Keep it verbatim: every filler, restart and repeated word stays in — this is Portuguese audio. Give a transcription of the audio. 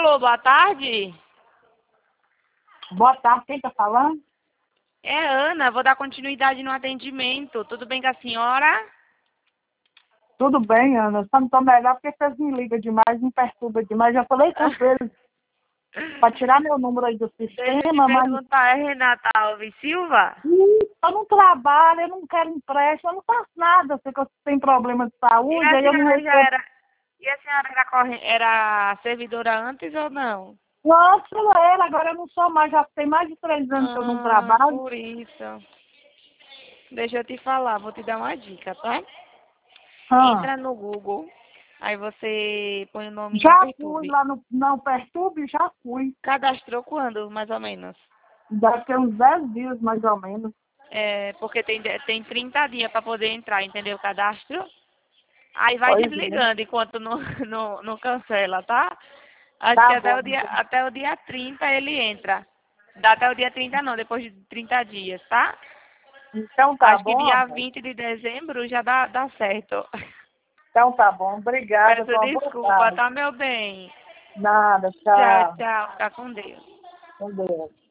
Alô, boa tarde. Boa tarde, quem está falando? É Ana, vou dar continuidade no atendimento. Tudo bem com a senhora? Tudo bem, Ana. Só não estou melhor porque vocês me ligam demais, me perturbam demais. Já falei com eles para tirar meu número aí do Deixa eu te sistema, mas perguntar, é Renata Alves Silva? Ih, eu não trabalho, eu não quero empréstimo, eu não faço nada. Eu sei que eu tenho problema de E saúde, a aí eu não senhora já recebo. era. E a senhora era, corre... era servidora antes ou não? Nossa, ela, agora eu não sou mais, já tem mais de três anos que eu não Ah, trabalho. por isso. Deixa eu te falar, vou te dar uma dica, tá? Ah, Entra no Google, aí você põe o nome Não já fui Perturbe. lá no Não Perturbe, já fui. Cadastrou quando, mais ou menos? Deve ter uns dez dias, mais ou menos. É, porque tem, tem trinta dias para poder entrar, entendeu? O cadastro. Aí vai Pois é. desligando enquanto não, não, não cancela, tá? Acho que Tá até bom. o dia, até o dia trinta ele entra. Dá até o dia trinta não, depois de trinta dias, tá? Então tá Acho que bom, dia amor. vinte de dezembro já dá, dá certo. Então tá bom. Obrigada. Peço Uma boa desculpa, tarde. tá, meu bem? Nada. Tchau, Tchau. tchau. Fica com Deus. Com Deus.